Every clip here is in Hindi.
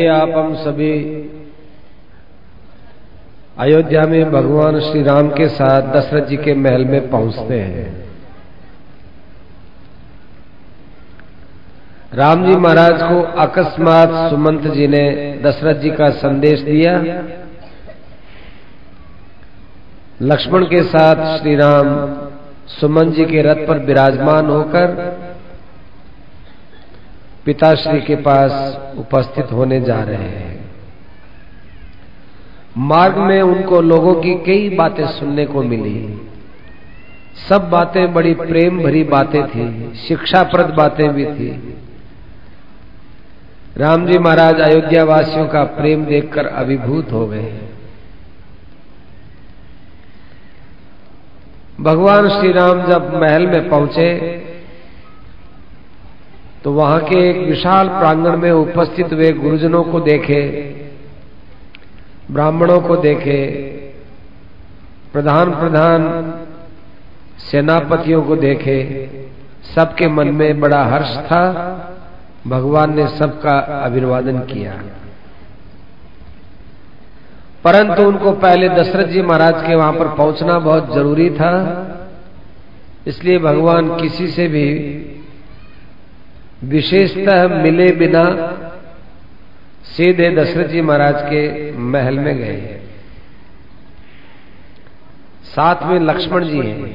आप हम सभी अयोध्या में भगवान श्री राम के साथ दशरथ जी के महल में पहुंचते हैं। राम जी महाराज को अकस्मात सुमंत जी ने दशरथ जी का संदेश दिया। लक्ष्मण के साथ श्री राम सुमंत जी के रथ पर विराजमान होकर पिताश्री के पास उपस्थित होने जा रहे हैं। मार्ग में उनको लोगों की कई बातें सुनने को मिली। सब बातें बड़ी प्रेम भरी बातें थी, शिक्षाप्रद बातें भी थी। राम जी महाराज अयोध्या वासियों का प्रेम देखकर अभिभूत हो गए। भगवान श्री राम जब महल में पहुंचे तो वहां के एक विशाल प्रांगण में उपस्थित हुए गुरुजनों को देखे, ब्राह्मणों को देखे, प्रधान सेनापतियों को देखे। सबके मन में बड़ा हर्ष था। भगवान ने सबका अभिवादन किया, परंतु उनको पहले दशरथ जी महाराज के वहां पर पहुंचना बहुत जरूरी था। इसलिए भगवान किसी से भी विशेषतः मिले बिना सीधे दशरथ जी महाराज के महल में गए। साथ में लक्ष्मण जी हैं।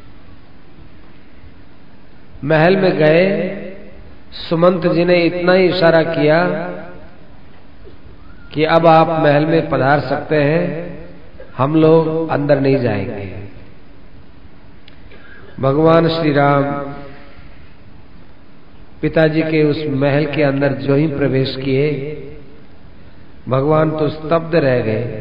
महल में गए। सुमंत जी ने इतना ही इशारा किया कि अब आप महल में पधार सकते हैं, हम लोग अंदर नहीं जाएंगे। भगवान श्री राम पिताजी के उस महल के अंदर जो ही प्रवेश किए, भगवान तो स्तब्ध रह गए,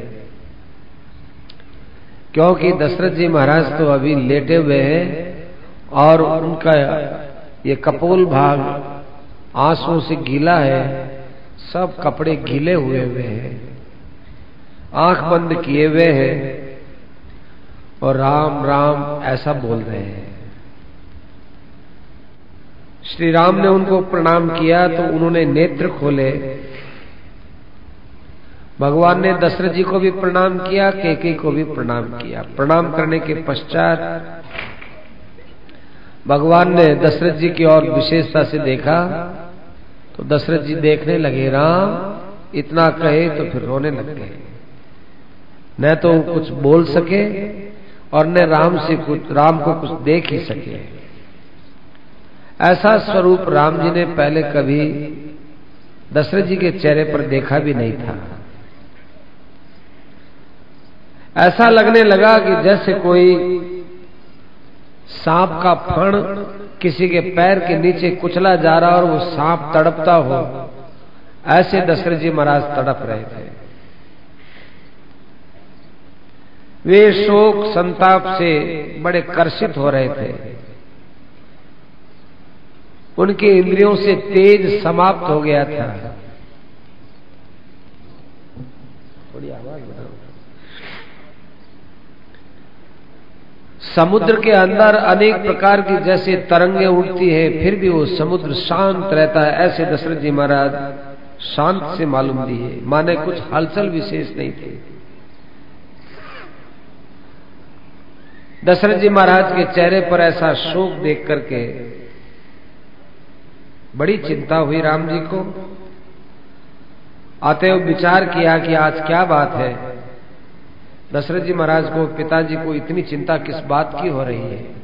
क्योंकि दशरथ जी महाराज तो अभी लेटे हुए हैं और उनका ये कपोल भाग आंसुओं से गीला है। सब कपड़े गीले हुए हैं, आंख बंद किए हुए हैं और राम राम ऐसा बोल रहे हैं। श्री राम ने उनको प्रणाम किया तो उन्होंने नेत्र खोले। भगवान ने दशरथ जी को भी प्रणाम किया, कैकेयी को भी प्रणाम किया। प्रणाम करने के पश्चात भगवान ने दशरथ जी की ओर विशेषता से देखा तो दशरथ जी देखने लगे। राम इतना कहे तो फिर रोने लग गए। न तो कुछ बोल सके और न राम को कुछ देख ही सके। ऐसा स्वरूप राम जी ने पहले कभी दशरथ जी के चेहरे पर देखा भी नहीं था। ऐसा लगने लगा कि जैसे कोई सांप का फण किसी के पैर के नीचे कुचला जा रहा और वो सांप तड़पता हो, ऐसे दशरथ जी महाराज तड़प रहे थे। वे शोक संताप से बड़े कर्षित हो रहे थे। उनके इंद्रियों से तेज समाप्त हो गया था। थोड़ी आवाज बढ़ाओ। समुद्र के अंदर अनेक प्रकार की जैसे तरंगे उठती है, फिर भी वो समुद्र शांत रहता है, ऐसे दशरथ जी महाराज शांत से मालूम दिए, माने कुछ हलचल विशेष नहीं थी। दशरथ जी महाराज के चेहरे पर ऐसा शोक देख करके बड़ी चिंता हुई राम जी को। अतएव विचार किया कि आज क्या बात है। दशरथ जी महाराज को, पिताजी को इतनी चिंता किस बात की हो रही है।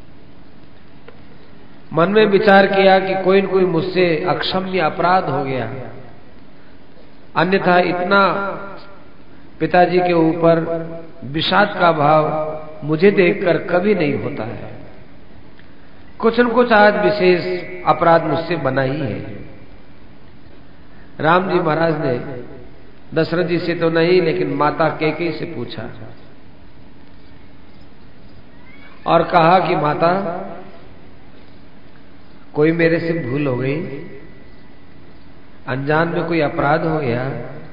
मन में विचार किया कि कोई न कोई मुझसे अक्षम्य अपराध हो गया, अन्यथा इतना पिताजी के ऊपर विषाद का भाव मुझे देखकर कभी नहीं होता है। कुछ न कुछ आज विशेष अपराध मुझसे बना ही है। राम जी महाराज ने दशरथ जी से तो नहीं, लेकिन माता कैकेयी से पूछा और कहा कि माता, कोई मेरे से भूल हो गई, अनजान में कोई अपराध हो गया।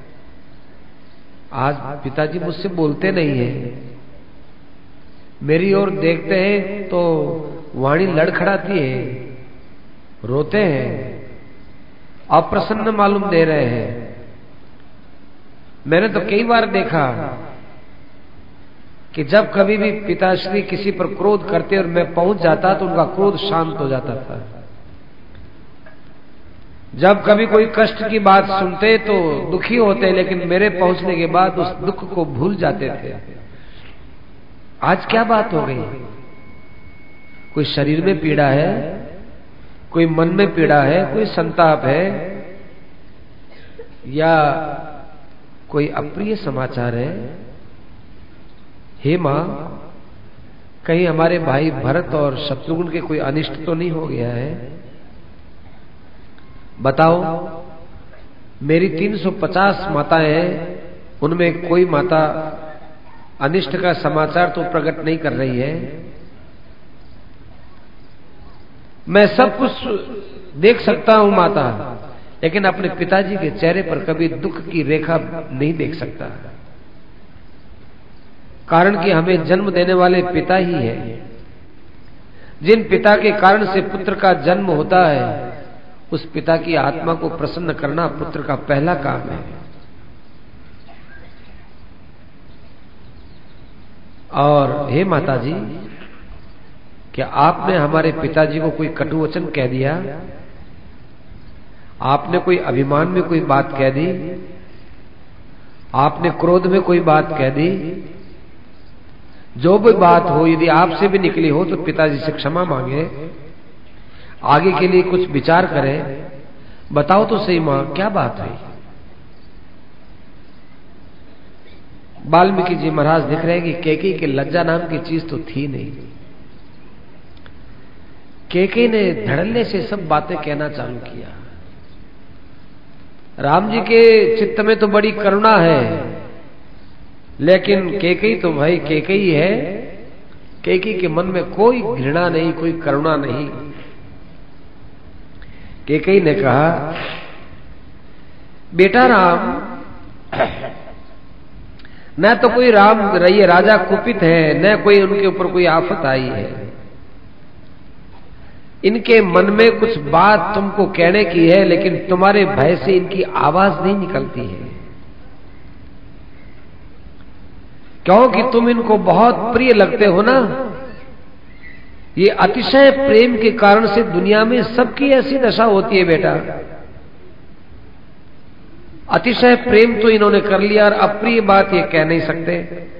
आज पिताजी मुझसे बोलते नहीं है, मेरी ओर देखते हैं तो वाणी लड़खड़ाती है, रोते हैं, अप्रसन्न मालूम दे रहे हैं। मैंने तो कई बार देखा कि जब कभी भी पिताश्री किसी पर क्रोध करते और मैं पहुंच जाता तो उनका क्रोध शांत हो जाता था। जब कभी कोई कष्ट की बात सुनते तो दुखी होते, लेकिन मेरे पहुंचने के बाद उस दुख को भूल जाते थे। आज क्या बात हो गई? कोई शरीर में पीड़ा है, कोई मन में पीड़ा है, कोई संताप है, या कोई अप्रिय समाचार है? हे मां, कहीं हमारे भाई भरत और शत्रुघ्न के कोई अनिष्ट तो नहीं हो गया है? बताओ। मेरी 350 माताएं हैं, उनमें कोई माता अनिष्ट का समाचार तो प्रकट नहीं कर रही है। मैं सब कुछ देख सकता हूं माता, लेकिन अपने पिताजी के चेहरे पर कभी दुख की रेखा नहीं देख सकता। कारण कि हमें जन्म देने वाले पिता ही है। जिन पिता के कारण से पुत्र का जन्म होता है, उस पिता की आत्मा को प्रसन्न करना पुत्र का पहला काम है। और हे माता जी, क्या आपने हमारे पिताजी को कोई कटु वचन कह दिया? आपने कोई अभिमान में कोई बात कह दी? आपने क्रोध में कोई बात कह दी? जो भी बात हो, यदि आपसे भी निकली हो तो पिताजी से क्षमा मांगे, आगे के लिए कुछ विचार करें। बताओ तो सही मां, क्या बात हुई? वाल्मीकि जी महाराज दिख रहे हैं कि कैकेयी के लज्जा नाम की चीज तो थी नहीं। कैकेयी ने धड़ल्ले से सब बातें कहना चालू किया। राम जी के चित्त में तो बड़ी करुणा है, लेकिन कैकेयी तो भाई कैकेयी है। कैकेयी के मन में कोई घृणा नहीं, कोई करुणा नहीं। कैकेयी ने कहा, बेटा राम, न तो कोई राजा कुपित है, न कोई उनके ऊपर कोई आफत आई है। इनके मन में कुछ बात तुमको कहने की है, लेकिन तुम्हारे भय से इनकी आवाज नहीं निकलती है, क्योंकि तुम इनको बहुत प्रिय लगते हो ना। ये अतिशय प्रेम के कारण से दुनिया में सबकी ऐसी दशा होती है बेटा। अतिशय प्रेम तो इन्होंने कर लिया और अप्रिय बात ये कह नहीं सकते।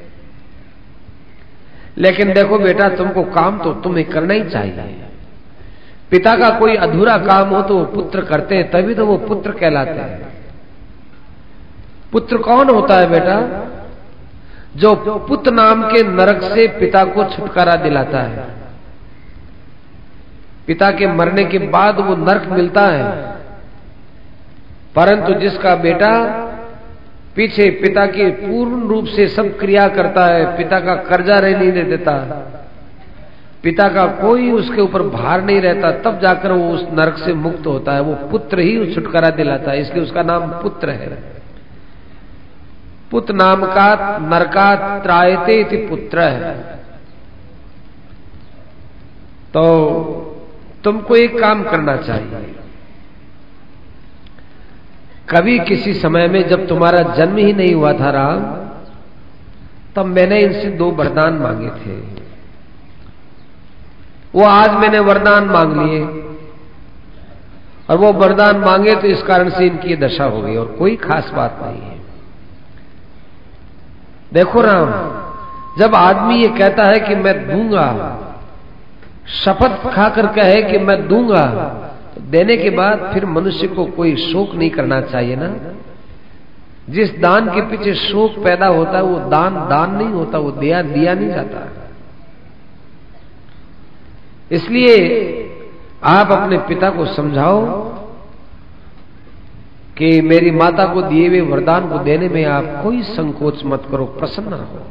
लेकिन देखो बेटा, तुमको काम तो तुम्हें करना ही चाहिए। पिता का कोई अधूरा काम हो तो वो पुत्र करते हैं, तभी तो वो पुत्र कहलाते हैं। पुत्र कौन होता है बेटा? जो पुत्र नाम के नरक से पिता को छुटकारा दिलाता है। पिता के मरने के बाद वो नरक मिलता है, परंतु जिसका बेटा पीछे पिता की पूर्ण रूप से सब क्रिया करता है, पिता का कर्जा नहीं दे देता, पिता का कोई उसके ऊपर भार नहीं रहता, तब जाकर वो उस नरक से मुक्त होता है। वो पुत्र ही छुटकारा दिलाता है, इसलिए उसका नाम पुत्र है। पुत्र नाम का नरका त्रायते इति पुत्र है। तो तुमको एक काम करना चाहिए। कभी किसी समय में जब तुम्हारा जन्म ही नहीं हुआ था राम, तब मैंने इनसे 2 वरदान मांगे थे। वो आज मैंने वरदान मांग लिए, और वो वरदान मांगे तो इस कारण से इनकी दशा हो गई, और कोई खास बात नहीं है। देखो राम, जब आदमी ये कहता है कि मैं दूंगा, शपथ खाकर कहे कि मैं दूंगा, तो देने के बाद फिर मनुष्य को कोई शोक नहीं करना चाहिए ना। जिस दान के पीछे शोक पैदा होता है, वो दान नहीं होता, वो दिया नहीं जाता। इसलिए आप अपने पिता को समझाओ कि मेरी माता को दिए हुए वरदान को देने में आप कोई संकोच मत करो, प्रसन्न हो।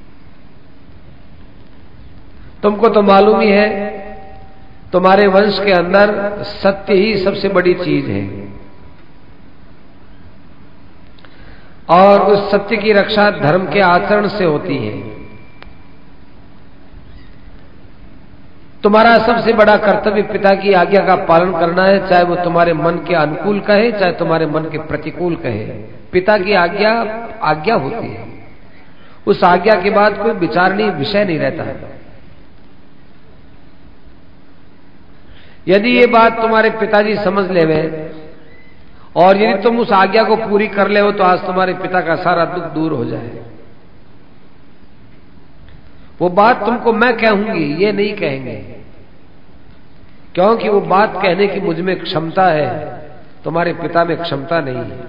तुमको तो मालूम ही है, तुम्हारे वंश के अंदर सत्य ही सबसे बड़ी चीज है, और उस सत्य की रक्षा धर्म के आचरण से होती है। तुम्हारा सबसे बड़ा कर्तव्य पिता की आज्ञा का पालन करना है, चाहे वो तुम्हारे मन के अनुकूल कहे, चाहे तुम्हारे मन के प्रतिकूल कहे। पिता की आज्ञा आज्ञा होती है, उस आज्ञा के बाद कोई विचारणीय विषय नहीं रहता है। यदि ये बात तुम्हारे पिताजी समझ लेवे और यदि तुम उस आज्ञा को पूरी कर ले हो, तो आज तुम्हारे पिता का सारा दुख दूर हो जाए। वो बात तुमको मैं कहूंगी, ये नहीं कहेंगे, क्योंकि वो बात कहने की मुझ में क्षमता है, तुम्हारे पिता में क्षमता नहीं है।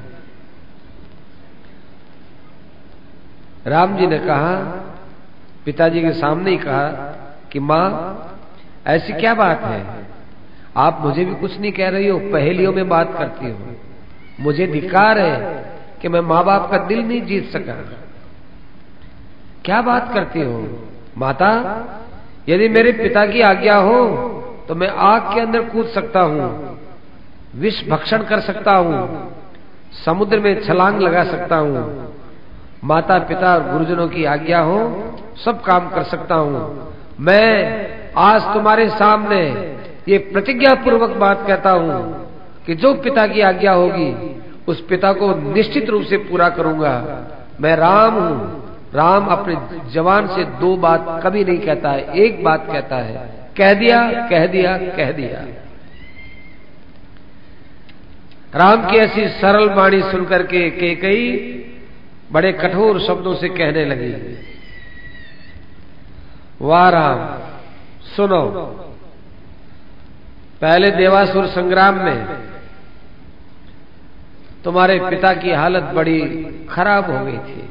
राम जी ने कहा, पिताजी के सामने ही कहा कि मां ऐसी क्या बात है, आप मुझे भी कुछ नहीं कह रही हो, पहेलियों में बात करती हो। मुझे धिक्कार है कि मैं मां बाप का दिल नहीं जीत सका। क्या बात करती हो माता? यदि मेरे पिता की आज्ञा हो तो मैं आग के अंदर कूद सकता हूं, विष भक्षण कर सकता हूं, समुद्र में छलांग लगा सकता हूं। माता पिता और गुरुजनों की आज्ञा हो सब काम कर सकता हूं। मैं आज तुम्हारे सामने ये प्रतिज्ञा पूर्वक बात कहता हूं कि जो पिता की आज्ञा होगी उस पिता को निश्चित रूप से पूरा करूंगा। मैं राम हूं। राम अपने जवान से दो बात कभी नहीं कहता है, एक बात कहता है, कह दिया कह दिया कह दिया। राम की ऐसी सरल वाणी सुनकर के कैकेयी बड़े कठोर शब्दों से कहने लगी, वाह राम सुनो, पहले देवासुर संग्राम में तुम्हारे पिता की हालत बड़ी खराब हो गई थी।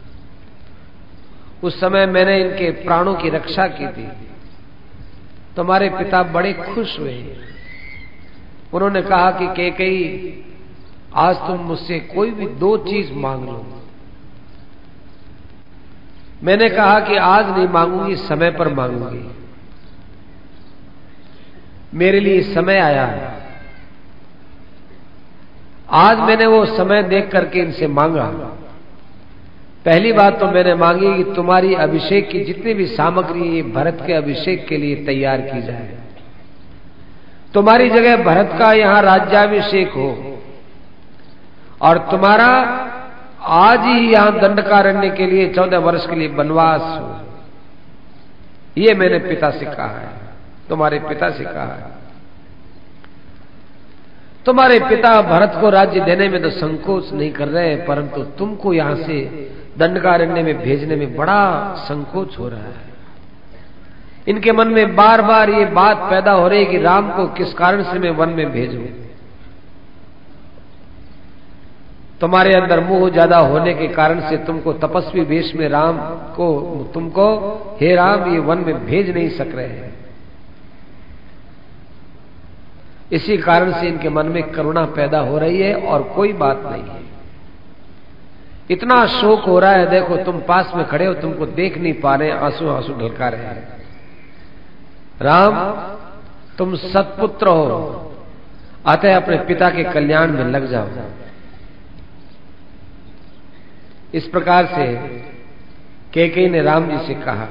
उस समय मैंने इनके प्राणों की रक्षा की थी। तुम्हारे पिता बड़े खुश हुए। उन्होंने कहा कि कैकेयी आज तुम मुझसे कोई भी दो चीज मांग लो। मैंने कहा कि आज नहीं मांगूंगी, समय पर मांगूंगी। मेरे लिए समय आया, आज मैंने वो समय देख करके इनसे मांगा। पहली बात तो मैंने मांगी कि तुम्हारी अभिषेक की जितनी भी सामग्री है भरत के अभिषेक के लिए तैयार की जाए। तुम्हारी जगह भरत का यहां राज्याभिषेक हो और तुम्हारा आज ही यहां दंडकारण्य के लिए 14 वर्ष के लिए वनवास हो। ये मैंने पिता से कहा है, तुम्हारे पिता से कहा है। तुम्हारे पिता भरत को राज्य देने में तो संकोच नहीं कर रहे, परंतु तुमको यहां से दंडकारण्य में भेजने में बड़ा संकोच हो रहा है। इनके मन में बार बार ये बात पैदा हो रही है कि राम को किस कारण से मैं वन में भेजूं। तुम्हारे अंदर मोह ज्यादा होने के कारण से तुमको तपस्वी वेश में राम को तुमको हे राम ये वन में भेज नहीं सक रहे हैं। इसी कारण से इनके मन में करुणा पैदा हो रही है और कोई बात नहीं है। इतना शोक हो रहा है, देखो तुम पास में खड़े हो, तुमको देख नहीं पा रहे, आंसू आंसू ढलका रहे हैं। राम तुम सत्पुत्र हो, अतः अपने पिता के कल्याण में लग जाओ। इस प्रकार से कैकेयी ने राम जी से कहा।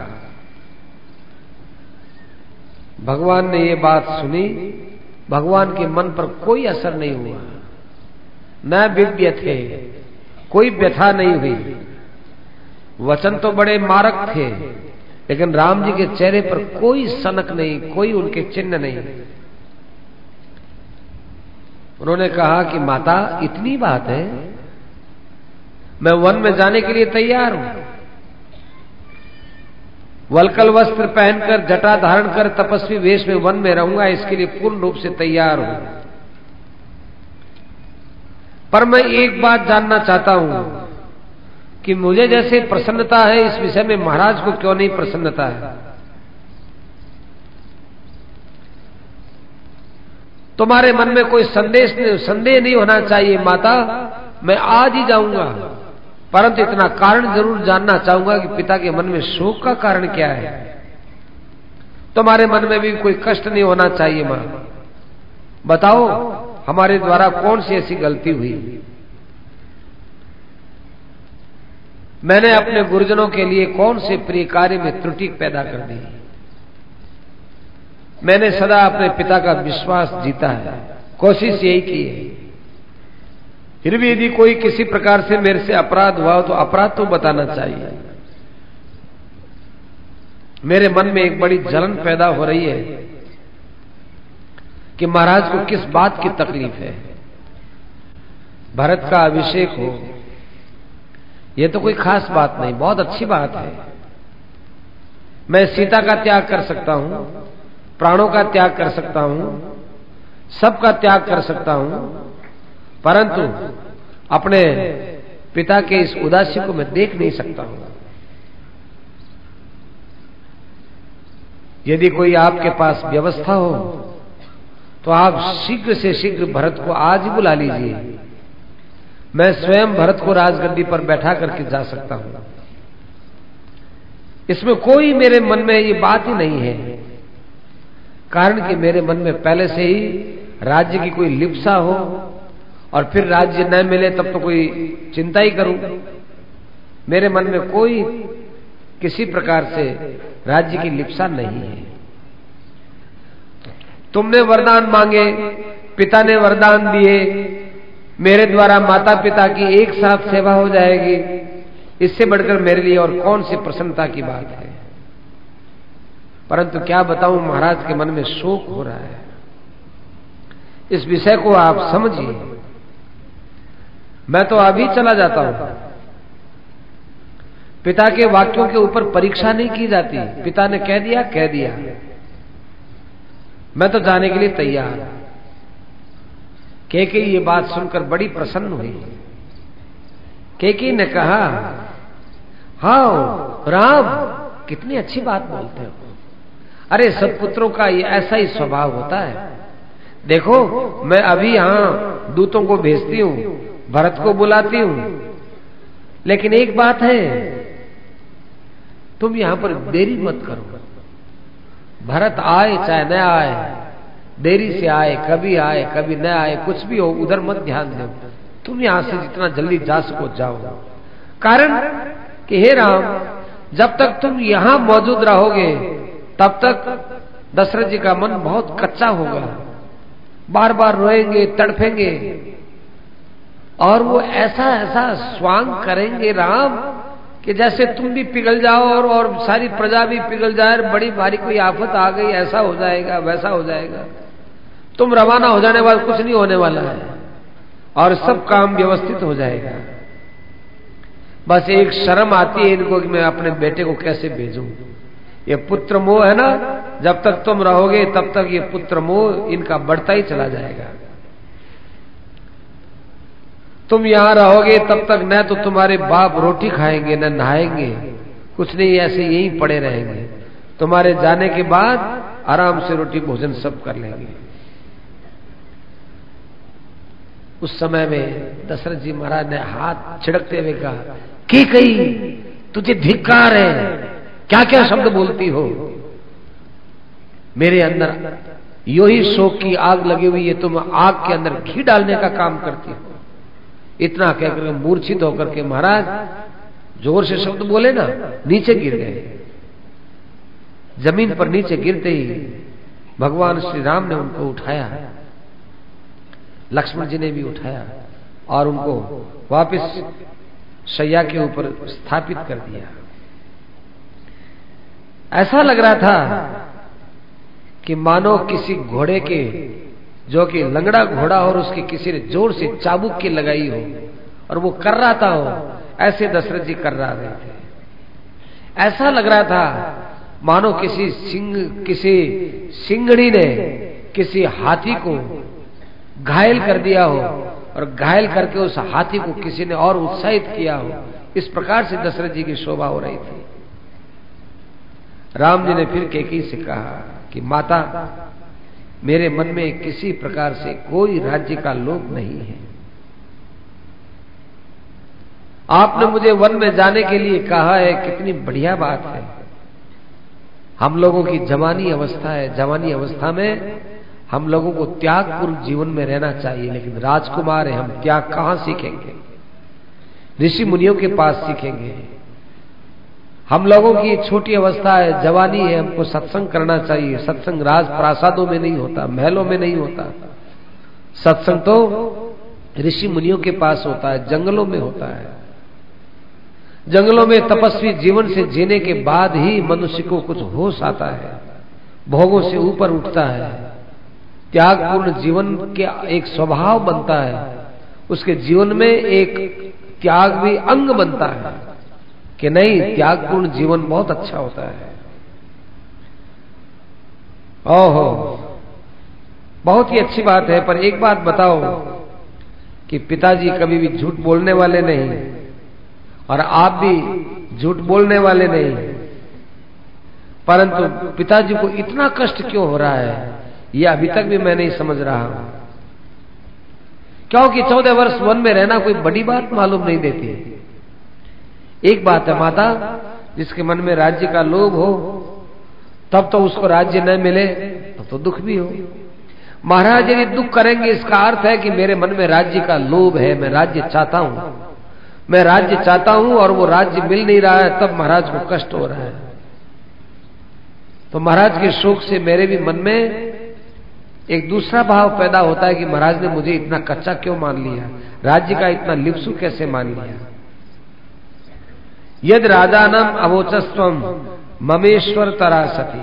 भगवान ने ये बात सुनी, भगवान के मन पर कोई असर नहीं हुआ, न विव्यथे, कोई व्यथा नहीं हुई। वचन तो बड़े मारक थे, लेकिन राम जी के चेहरे पर कोई सनक नहीं, कोई उनके चिन्ह नहीं। उन्होंने कहा कि माता इतनी बात है, मैं वन में जाने के लिए तैयार हूं। वलकल वस्त्र पहनकर जटा धारण कर तपस्वी वेश में वन में रहूंगा, इसके लिए पूर्ण रूप से तैयार हूं। पर मैं एक बात जानना चाहता हूं कि मुझे जैसे प्रसन्नता है इस विषय में महाराज को क्यों नहीं प्रसन्नता है। तुम्हारे मन में कोई संदेह नहीं होना चाहिए माता, मैं आज ही जाऊंगा, परंतु इतना कारण जरूर जानना चाहूंगा कि पिता के मन में शोक का कारण क्या है। तुम्हारे मन में भी कोई कष्ट नहीं होना चाहिए मां। बताओ हमारे द्वारा कौन सी ऐसी गलती हुई। मैंने अपने गुरुजनों के लिए कौन से प्रिय कार्य में त्रुटि पैदा कर दी। मैंने सदा अपने पिता का विश्वास जीता है, कोशिश यही की है। फिर भी यदि कोई किसी प्रकार से मेरे से अपराध हुआ हो तो अपराध तो बताना चाहिए। मेरे मन में एक बड़ी जलन पैदा हो रही है कि महाराज को किस बात की तकलीफ है। भरत का अभिषेक हो, यह तो कोई खास बात नहीं, बहुत अच्छी बात है। मैं सीता का त्याग कर सकता हूं, प्राणों का त्याग कर सकता हूं, सबका त्याग कर सकता हूं, परंतु अपने पिता के इस उदासी को मैं देख नहीं सकता हूं। यदि कोई आपके पास व्यवस्था हो तो आप शीघ्र से शीघ्र भरत को आज ही बुला लीजिए। मैं स्वयं भरत को राजगद्दी पर बैठा करके जा सकता हूं। इसमें कोई मेरे मन में ये बात ही नहीं है, कारण कि मेरे मन में पहले से ही राज्य की कोई लिप्सा हो, और फिर राज्य न मिले तब तो कोई चिंता ही करूं। मेरे मन में कोई किसी प्रकार से राज्य की लिप्सा नहीं है। तुमने वरदान मांगे, पिता ने वरदान दिए, मेरे द्वारा माता पिता की एक साथ सेवा हो जाएगी, इससे बढ़कर मेरे लिए और कौन सी प्रसन्नता की बात है। परंतु क्या बताऊं, महाराज के मन में शोक हो रहा है। इस विषय को आप समझिए। मैं तो अभी चला जाता हूं। पिता के वाक्यों के ऊपर परीक्षा नहीं की जाती। पिता ने कह दिया, कह दिया, मैं तो जाने के लिए तैयार। कैकेयी ये बात सुनकर बड़ी प्रसन्न हुई। कैकेयी ने कहा, हाँ राम, कितनी अच्छी बात बोलते हो। अरे सब पुत्रों का ये ऐसा ही स्वभाव होता है। देखो मैं अभी यहां दूतों को भेजती हूं, भरत को बुलाती हूं, लेकिन एक बात है, तुम यहां पर देरी मत करो। भरत आए चाहे न आए, देरी से आए, कभी न आए, कुछ भी हो, उधर मत ध्यान दो। तुम यहां से जितना जल्दी जा सको जाओ। कारण कि हे राम, जब तक तुम यहां मौजूद रहोगे तब तक दशरथ जी का मन बहुत कच्चा होगा, बार बार रोएंगे, तड़फेंगे, और वो ऐसा ऐसा स्वांग करेंगे राम कि जैसे तुम भी पिघल जाओ और सारी प्रजा भी पिघल जाए, बड़ी भारी कोई आफत आ गई, ऐसा हो जाएगा, वैसा हो जाएगा। तुम रवाना हो जाने वाला कुछ नहीं होने वाला है, और सब काम व्यवस्थित हो जाएगा। बस एक शर्म आती है इनको कि मैं अपने बेटे को कैसे भेजूं। ये पुत्र मोह है ना, जब तक तुम रहोगे तब तक ये पुत्र मोह इनका बढ़ता ही चला जाएगा। तुम यहां रहोगे तब तक न तो तुम्हारे बाप रोटी खाएंगे, न नहाएंगे, कुछ नहीं, ऐसे यहीं पड़े रहेंगे। तुम्हारे जाने के बाद आराम से रोटी भोजन सब कर लेंगे। उस समय में दशरथ जी महाराज ने हाथ छिड़कते हुए कहा, कैकेयी तुझे धिक्कार है, क्या क्या शब्द बोलती हो। मेरे अंदर यो ही शोक की आग लगी हुई है, तुम आग के अंदर घी डालने का काम करती हो। इतना कहकर मूर्छित होकर के महाराज जोर से शब्द बोले ना, नीचे गिर गए। जमीन पर नीचे गिरते ही भगवान श्री राम ने उनको उठाया, लक्ष्मण जी ने भी उठाया और उनको वापस शैया के ऊपर स्थापित कर दिया। ऐसा लग रहा था कि मानो किसी घोड़े के, जो कि लंगड़ा घोड़ा और उसके किसी ने जोर से चाबुक की लगाई हो और वो कर्राता हो, ऐसे दशरथ जी कर्रा रहे थे। ऐसा लग रहा था मानो किसी सिंगड़ी ने किसी हाथी को घायल कर दिया हो, और घायल करके उस हाथी को किसी ने और उत्साहित किया हो। इस प्रकार से दशरथ जी की शोभा हो रही थी। राम जी ने फिर कैकेयी से कहा कि माता, मेरे मन में किसी प्रकार से कोई राज्य का लोभ नहीं है। आपने मुझे वन में जाने के लिए कहा है, कितनी बढ़िया बात है। हम लोगों की जवानी अवस्था है, जवानी अवस्था में हम लोगों को त्यागपूर्ण जीवन में रहना चाहिए, लेकिन राजकुमार है, हम त्याग कहां सीखेंगे? ऋषि मुनियों के पास सीखेंगे। हम लोगों की छोटी अवस्था है, जवानी है, हमको सत्संग करना चाहिए। सत्संग राज प्रासादों में नहीं होता, महलों में नहीं होता। सत्संग तो ऋषि मुनियों के पास होता है, जंगलों में होता है। जंगलों में तपस्वी जीवन से जीने के बाद ही मनुष्य को कुछ होश आता है, भोगों से ऊपर उठता है, त्यागपूर्ण जीवन के एक स्वभाव बनता है, उसके जीवन में एक त्याग भी अंग बनता है कि नहीं, त्यागपूर्ण जीवन बहुत अच्छा होता है। ओहो, बहुत ही अच्छी बात है। पर एक बात बताओ कि पिताजी कभी भी झूठ बोलने वाले नहीं और आप भी झूठ बोलने वाले नहीं, परंतु पिताजी को इतना कष्ट क्यों हो रहा है, यह अभी तक भी मैं नहीं समझ रहा हूं। क्योंकि 14 वर्ष वन में रहना कोई बड़ी बात मालूम नहीं देती। एक बात है माता, जिसके मन में राज्य का लोभ हो तब तो उसको राज्य न मिले तो दुख भी हो। महाराज यदि दुख करेंगे इसका अर्थ है कि मेरे मन में राज्य का लोभ है, मैं राज्य चाहता हूं, मैं राज्य चाहता हूं और वो राज्य मिल नहीं रहा है, तब महाराज को कष्ट हो रहा है। तो महाराज के शोक से मेरे भी मन में एक दूसरा भाव पैदा होता है कि महाराज ने मुझे इतना कच्चा क्यों मान लिया, राज्य का इतना लिप्सु कैसे मान लिया। यद राजानम अवोचस्वम ममेश्वर तरासती।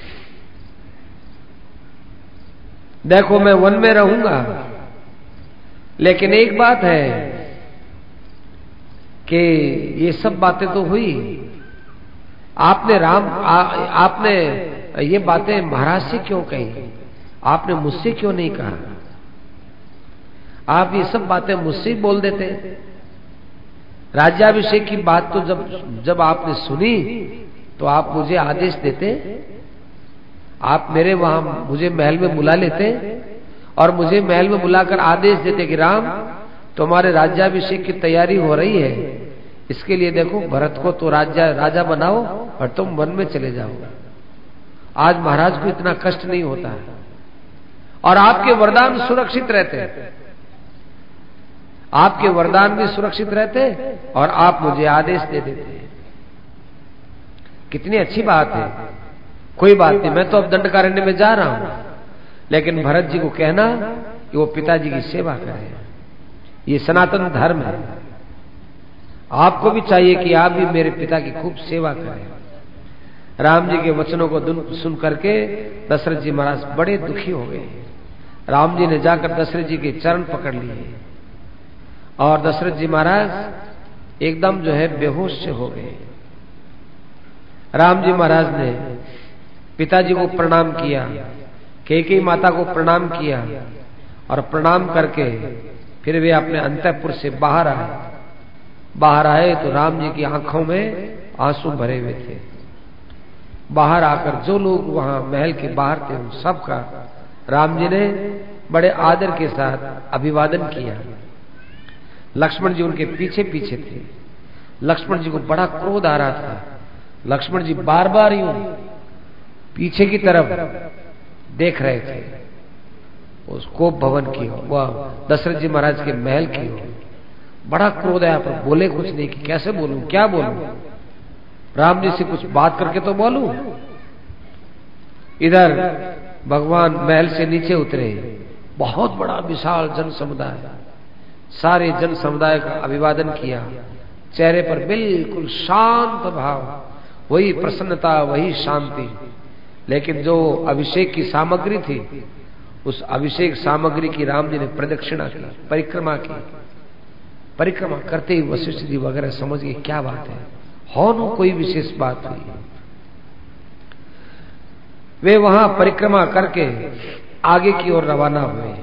देखो मैं वन में रहूंगा, लेकिन एक बात है कि ये सब बातें तो हुई, आपने आपने ये बातें महाराज से क्यों कही, आपने मुझसे क्यों नहीं कहा। आप ये सब बातें मुझसे ही बोल देते। राज्याभिषेक की बात तो जब आपने सुनी तो आप मुझे आदेश देते, आप मेरे वहां मुझे महल में बुला लेते और मुझे महल में बुलाकर आदेश देते कि राम तुम्हारे राज्याभिषेक की तैयारी हो रही है, इसके लिए देखो भरत को तो राजा बनाओ और तुम वन में चले जाओ। आज महाराज को इतना कष्ट नहीं होता है और आपके वरदान सुरक्षित रहते, आपके वरदान भी सुरक्षित रहते और आप मुझे आदेश दे देते। कितनी अच्छी बात है। कोई बात नहीं, मैं तो अब दंडकारण्य में जा रहा हूं, लेकिन भरत जी को कहना कि वो पिताजी की सेवा करें, ये सनातन धर्म है। आपको भी चाहिए कि आप भी मेरे पिता की खूब सेवा करें। राम जी के वचनों को सुन करके दशरथ जी महाराज बड़े दुखी हो गए। राम जी ने जाकर दशरथ जी के चरण पकड़ लिए और दशरथ जी महाराज एकदम जो है बेहोश से हो गए। राम जी महाराज ने पिताजी को प्रणाम किया, कैकेयी माता को प्रणाम किया और प्रणाम करके फिर वे अपने अंतःपुर से बाहर आए। बाहर आए तो राम जी की आंखों में आंसू भरे हुए थे। बाहर आकर जो लोग वहां महल के बाहर थे उन सबका राम जी ने बड़े आदर के साथ अभिवादन किया। लक्ष्मण जी उनके पीछे पीछे थे। लक्ष्मण जी को बड़ा क्रोध आ रहा था। लक्ष्मण जी बार बार यूं पीछे की तरफ देख रहे थे, उस कोप भवन की हो, वह दशरथ जी महाराज के महल की हो। बड़ा क्रोध आया पर बोले कुछ नहीं कि कैसे बोलूं, क्या बोलूं, राम जी से कुछ बात करके तो बोलूं। इधर भगवान महल से नीचे उतरे। बहुत बड़ा विशाल जन समुदाय, सारे जन समुदाय का अभिवादन किया। चेहरे पर बिल्कुल शांत भाव, वही प्रसन्नता, वही शांति। लेकिन जो अभिषेक की सामग्री थी, उस अभिषेक सामग्री की राम जी ने प्रदक्षिणा की, परिक्रमा की। परिक्रमा करते ही वशिष्ठ जी वगैरह समझ गए क्या बात है, हो न कोई विशेष बात हुई। वे वहां परिक्रमा करके आगे की ओर रवाना हुए।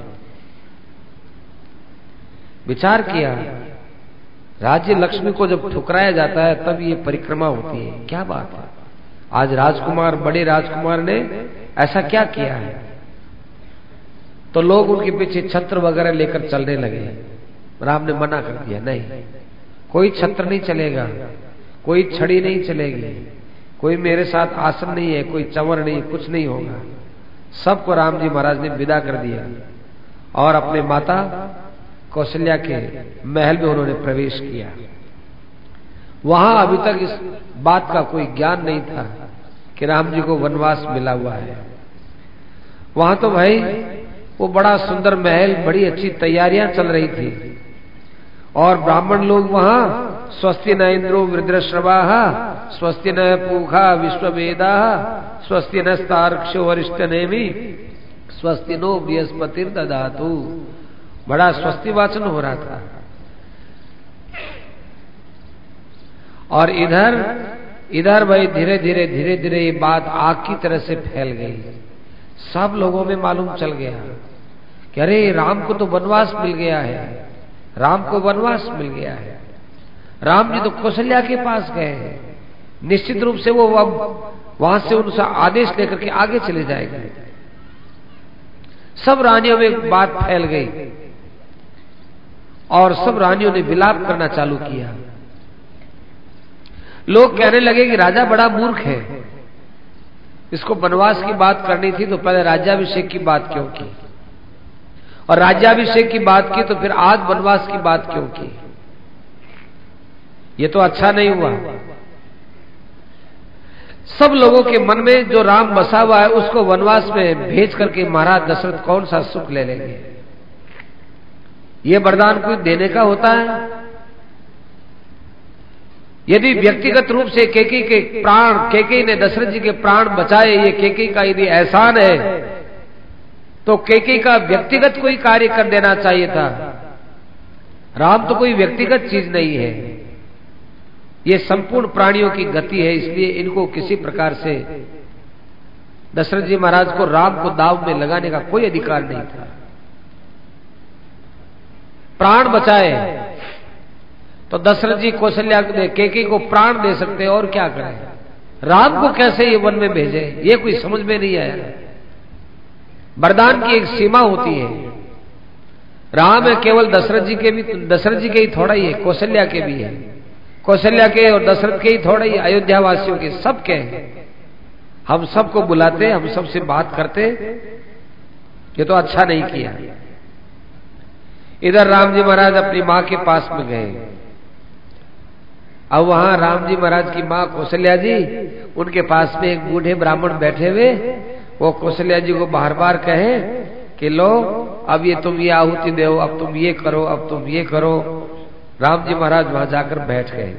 विचार किया, राज्य लक्ष्मी को जब ठुकराया जाता है तब ये परिक्रमा होती है, क्या बात है। आज राजकुमार, बड़े राजकुमार ने ऐसा क्या किया है। तो लोग उनके पीछे छत्र वगैरह लेकर चलने लगे। राम ने मना कर दिया, नहीं, कोई छत्र नहीं चलेगा, कोई छड़ी नहीं चलेगी, कोई मेरे साथ आसन नहीं है, कोई चंवर नहीं, कुछ नहीं होगा। सबको राम जी महाराज ने विदा कर दिया और अपने माता कौशल्या के महल में उन्होंने प्रवेश किया। वहां अभी तक इस बात का कोई ज्ञान नहीं था कि राम जी को वनवास मिला हुआ है। वहां तो भाई वो बड़ा सुंदर महल, बड़ी अच्छी तैयारियां चल रही थी और ब्राह्मण लोग वहां स्वस्ति न इंद्रो वृद्रश्रवाः स्वस्ति न पूषा विश्ववेदाः स्वस्ति नस्तार्क्ष्यो वरिष्ठनेमि स्वस्ति नो बृहस्पतिर्दधातु, बड़ा स्वस्ति वाचन हो रहा था। और इधर भाई धीरे धीरे ये बात आग की तरह से फैल गई। सब लोगों में मालूम चल गया कि अरे राम को तो वनवास मिल गया है, राम को वनवास मिल गया है। राम जी तो कौशल्या के पास गए हैं, निश्चित रूप से वो अब वहां से उनसे आदेश लेकर के आगे चले जाएंगे। सब रानियों में बात फैल गई और सब रानियों ने विलाप करना चालू किया। लोग कहने लगे कि राजा बड़ा मूर्ख है, इसको वनवास की बात करनी थी तो पहले राज्याभिषेक की बात क्यों की, और राज्याभिषेक की बात की तो फिर आज वनवास की बात क्यों की। ये तो अच्छा नहीं हुआ। सब लोगों के मन में जो राम बसा हुआ है उसको वनवास में भेज करके महाराज दशरथ कौन सा सुख ले लेंगे। ये वरदान कोई देने का होता है? यदि व्यक्तिगत रूप से कैकेयी के प्राण, कैकेयी ने दशरथ जी के प्राण बचाए, ये कैकेयी का यदि एहसान है तो कैकेयी का व्यक्तिगत कोई कार्य कर देना चाहिए था। राम तो कोई व्यक्तिगत चीज नहीं है, ये संपूर्ण प्राणियों की गति है, इसलिए इनको किसी प्रकार से दशरथ जी महाराज को राम को दाव में लगाने का कोई अधिकार नहीं था। प्राण बचाए तो दशरथ जी कौशल्या कैकेयी को प्राण दे सकते और क्या करें, राम को कैसे ये वन में भेजे, ये कोई समझ में नहीं आया। वरदान की एक सीमा होती है। राम है केवल दशरथ जी के भी, दशरथ जी के ही थोड़ा ही है, कौशल्या के भी है, कौशल्या के और दशरथ के ही थोड़ा ही, अयोध्या वासियों के सबके हैं। हम सबको बुलाते, हम सबसे बात करते, ये तो अच्छा नहीं किया। इधर राम जी महाराज अपनी मां के पास में गए। अब वहां राम जी महाराज की मां कौशल्या जी, उनके पास में एक बूढ़े ब्राह्मण बैठे हुए, वो कौशल्या जी को बार बार कहे कि लो अब ये तुम ये आहुति दो, अब तुम ये करो, अब तुम ये करो। राम जी महाराज वहां जाकर बैठ गए।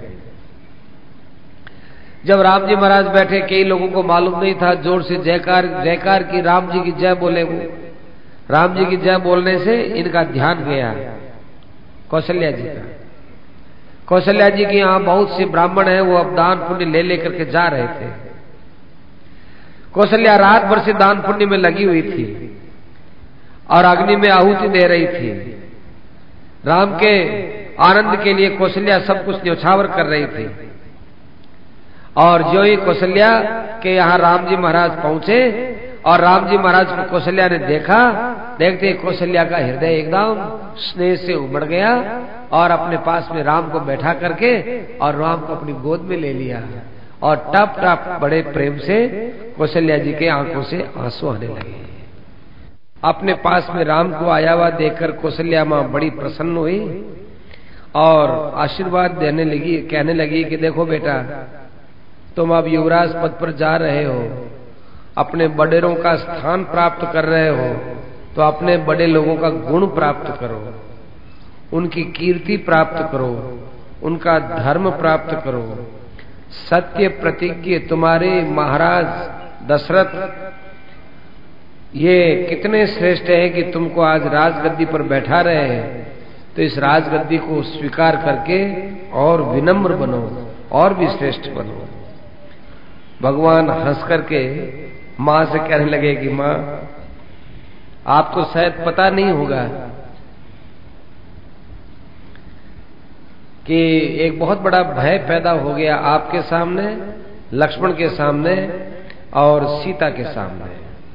जब राम जी महाराज बैठे, कई लोगों को मालूम नहीं था, जोर से जयकार की राम जी की जय बोले। वो राम जी की जय बोलने से इनका ध्यान गया कौशल्या जी का। कौशल्या जी के यहाँ बहुत से ब्राह्मण हैं, वो अब दान पुण्य ले लेकर के जा रहे थे। कौशल्या रात भर से दान पुण्य में लगी हुई थी और अग्नि में आहुति दे रही थी। राम के आनंद के लिए कौशल्या सब कुछ न्यौछावर कर रही थी। और जो ही कौशल्या के यहाँ राम जी महाराज पहुंचे और राम जी महाराज को कौशल्या ने देखा, देखते कौशल्या का हृदय एकदम स्नेह से उमड़ गया और अपने पास में राम को बैठा करके और राम को अपनी गोद में ले लिया और टप टप बड़े प्रेम से कौशल्या जी के आंखों से आंसू आने लगे। अपने पास में राम को आया हुआ देखकर कौशल्या मां बड़ी प्रसन्न हुई और आशीर्वाद देने लगी, कहने लगी कि देखो बेटा, तुम अब युवराज पद पर जा रहे हो, अपने बड़ेरों का स्थान प्राप्त कर रहे हो, तो अपने बड़े लोगों का गुण प्राप्त करो, उनकी कीर्ति प्राप्त करो, उनका धर्म प्राप्त करो। सत्य प्रतिज्ञ तुम्हारे महाराज दशरथ ये कितने श्रेष्ठ हैं कि तुमको आज राजगद्दी पर बैठा रहे हैं, तो इस राजगद्दी को स्वीकार करके और विनम्र बनो और भी श्रेष्ठ बनो। भगवान हंस करके मां से कहने लगे कि मां, आपको शायद पता नहीं होगा कि एक बहुत बड़ा भय पैदा हो गया आपके सामने, लक्ष्मण के सामने और सीता के सामने।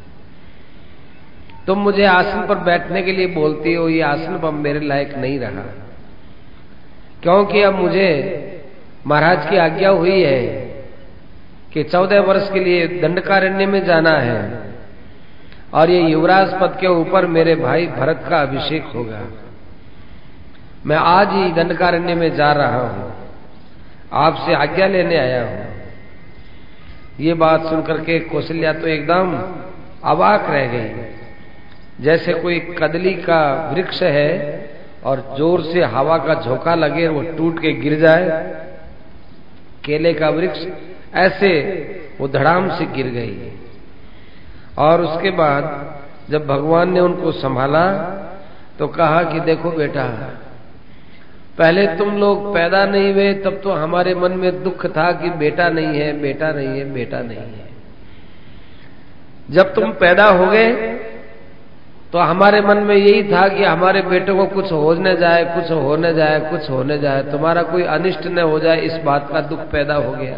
तुम मुझे आसन पर बैठने के लिए बोलती हो, ये आसन पर मेरे लायक नहीं रहा, क्योंकि अब मुझे महाराज की आज्ञा हुई है कि 14 वर्ष के लिए दंडकारण्य में जाना है और ये युवराज पद के ऊपर मेरे भाई भरत का अभिषेक होगा। मैं आज ही दंडकारण्य में जा रहा हूं। आपसे आज्ञा लेने आया हूं। ये बात सुनकर के कौशल्या तो एकदम अवाक रह गई। जैसे कोई कदली का वृक्ष है और जोर से हवा का झोंका लगे वो टूट के गिर जाए, केले का वृक्ष, ऐसे वो धड़ाम से गिर गई। और उसके बाद जब भगवान ने उनको संभाला तो कहा कि देखो बेटा, पहले तुम लोग पैदा नहीं हुए तब तो हमारे मन में दुख था कि बेटा नहीं है, बेटा नहीं है, बेटा नहीं है। जब तुम पैदा हो गए तो हमारे मन में यही था कि हमारे बेटे को कुछ होने जाए, कुछ होने जाए, कुछ होने जाए, तुम्हारा कोई अनिष्ट न हो जाए, इस बात का दुख पैदा हो गया।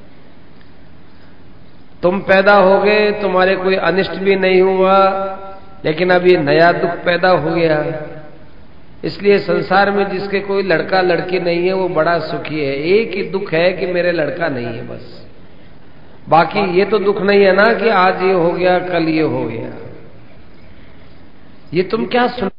तुम पैदा हो गए, तुम्हारे कोई अनिष्ट भी नहीं हुआ, लेकिन अब ये नया दुख पैदा हो गया। इसलिए संसार में जिसके कोई लड़का लड़की नहीं है वो बड़ा सुखी है। एक ही दुख है कि मेरे लड़का नहीं है, बस। बाकी ये तो दुख नहीं है ना कि आज ये हो गया, कल ये हो गया। ये तुम क्या सुन